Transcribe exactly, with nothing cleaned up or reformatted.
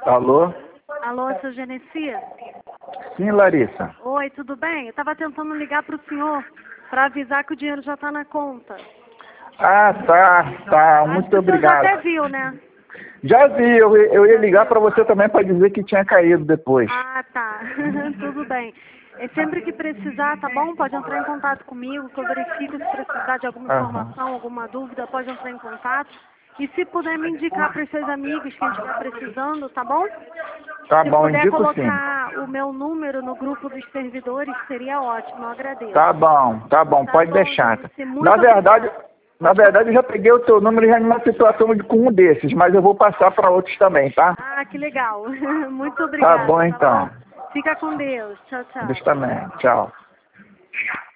Alô? Alô, seu Genesi? Sim, Larissa. Oi, tudo bem? Eu estava tentando ligar para o senhor para avisar que o dinheiro já está na conta. Ah, tá, tá. Acho Muito que o senhor já obrigado. até viu, né? Já vi, eu, eu ia ligar para você também para dizer que tinha caído depois. Ah, tá. Tudo bem. É sempre que precisar, tá bom? Pode entrar em contato comigo, que eu verifico se precisar de alguma Aham. informação, alguma dúvida, pode entrar em contato. E se puder me indicar para os seus amigos quem estiver precisando, tá bom? Tá Se bom, puder indico sim. colocar o meu número no grupo dos servidores, seria ótimo, eu agradeço. Tá bom, tá bom, Tá pode bom, deixar. Genesi, muito Na verdade, obrigada. na Pode falar. verdade eu já peguei o teu número já numa situação de, com um desses, mas eu vou passar para outros também, tá? Ah, que legal. Muito Tá obrigada, bom tá bom? então. Fica com Deus. Tchau, Deus tchau. também. Tchau.